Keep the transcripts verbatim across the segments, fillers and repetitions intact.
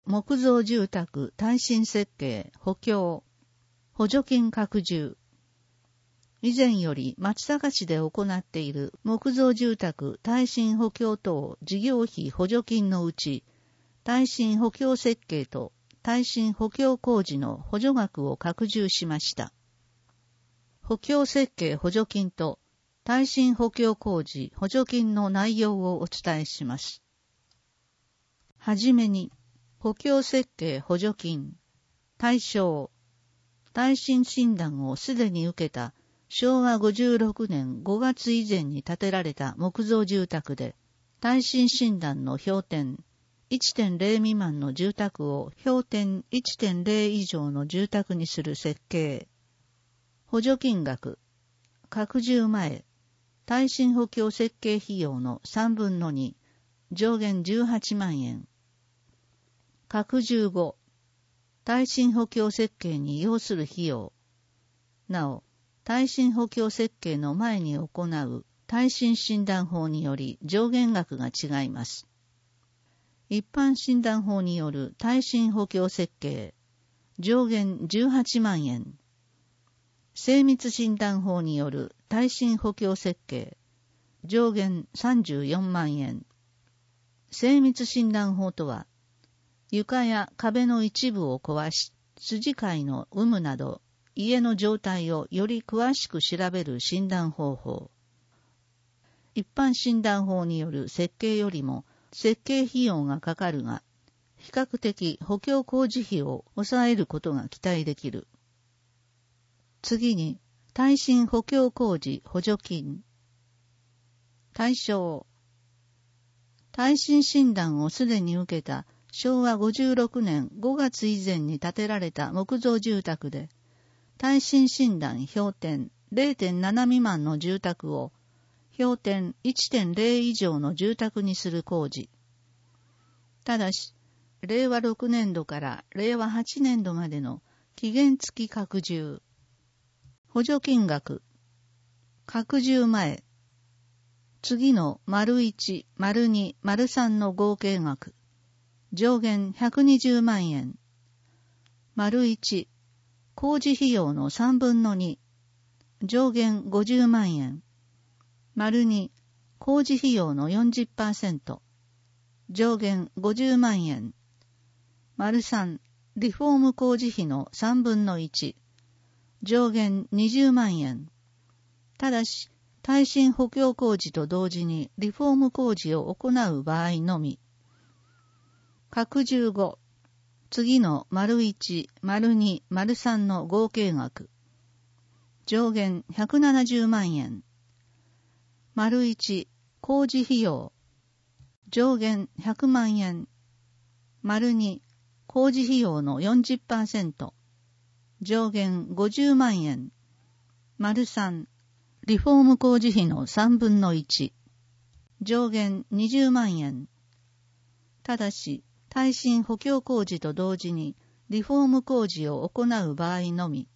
木造住宅耐震設計補強補助金拡充。以前より松阪市で行っている木造住宅耐震補強等事業費補助金のうち、耐震補強設計と耐震補強工事の補助額を拡充しました。補強設計補助金と耐震補強工事補助金の内容をお伝えします。はじめに、補強設計補助金、対象、耐震診断をすでに受けたしょうわごじゅうろくねんごがつ以前に建てられた木造住宅で、耐震診断の評点 いってんれい 未満の住宅を評点 いってんれい 以上の住宅にする設計。補助金額、拡充前、耐震補強設計費用のさんぶんのに、上限じゅうはちまんえん。拡充後、耐震補強設計に要する費用。なお、耐震補強設計の前に行う耐震診断法により上限額が違います。一般診断法による耐震補強設計、上限じゅうはちまんえん。精密診断法による耐震補強設計、上限さんじゅうよんまんえん。精密診断法とは、床や壁の一部を壊し、筋階の有無など、家の状態をより詳しく調べる診断方法。一般診断法による設計よりも設計費用がかかるが、比較的補強工事費を抑えることが期待できる。次に、耐震補強工事補助金。対象。耐震診断をすでに受けたしょうわごじゅうろくねんごがつ以前に建てられた木造住宅で、耐震診断評点 れいてんなな 未満の住宅を評点 いってんれい 以上の住宅にする工事。ただし、れいわろくねんどかられいわはちねんどまでの期限付き拡充。補助金額。拡充前。次の丸いち、丸に、丸さんの合計額。上限ひゃくにじゅうまんえん。丸いち、工事費用のさんぶんのに。上限ごじゅうまんえん。丸に、工事費用の よんじゅっパーセント。上限ごじゅうまんえん。丸さん、リフォーム工事費のさんぶんのいち。上限にじゅうまんえん。ただし、耐震補強工事と同時にリフォーム工事を行う場合のみ。拡充後、次の丸いち、丸に、丸さんの合計額。上限ひゃくななじゅうまんえん。丸いち、工事費用。上限ひゃくまんえん。丸に、工事費用の よんじゅっパーセント。上限ごじゅうまんえん。丸さん、リフォーム工事費のさんぶんのいち。上限にじゅうまんえん。ただし、耐震補強工事と同時にリフォーム工事を行う場合のみ。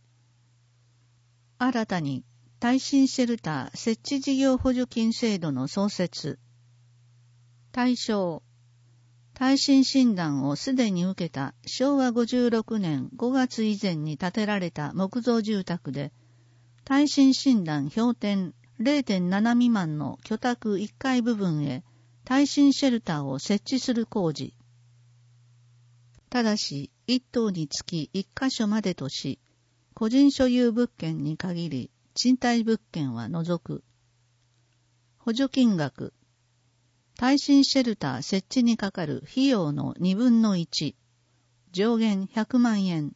新たに耐震シェルター設置事業補助金制度の創設。対象。耐震診断をすでに受けたしょうわごじゅうろくねんごがつ以前に建てられた木造住宅で、耐震診断評点 れいてんなな 未満の居宅いっかい部分へ耐震シェルターを設置する工事。ただし、一棟につき一箇所までとし、個人所有物件に限り、賃貸物件は除く。補助金額。耐震シェルター設置にかかる費用のにぶんのいち。上限ひゃくまんえん。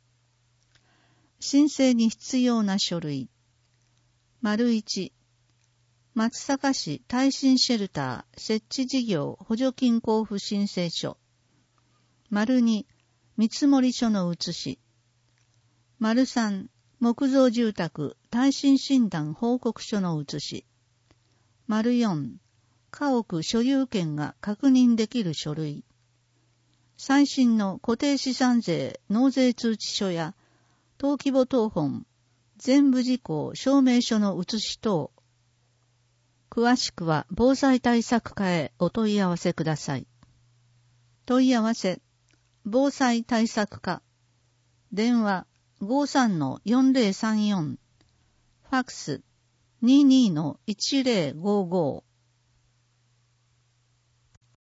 申請に必要な書類。丸いち、松阪市耐震シェルター設置事業補助金交付申請書。丸に、見積書の写し。丸さん、木造住宅耐震診断報告書の写し。丸よん、家屋所有権が確認できる書類。最新の固定資産税納税通知書や登記簿謄本、全部事項証明書の写し等。詳しくは防災対策課へお問い合わせください。問い合わせ防災対策課。電話 ごさんのよんぜろさんよん。ファックス にじゅうにのいちぜろごご。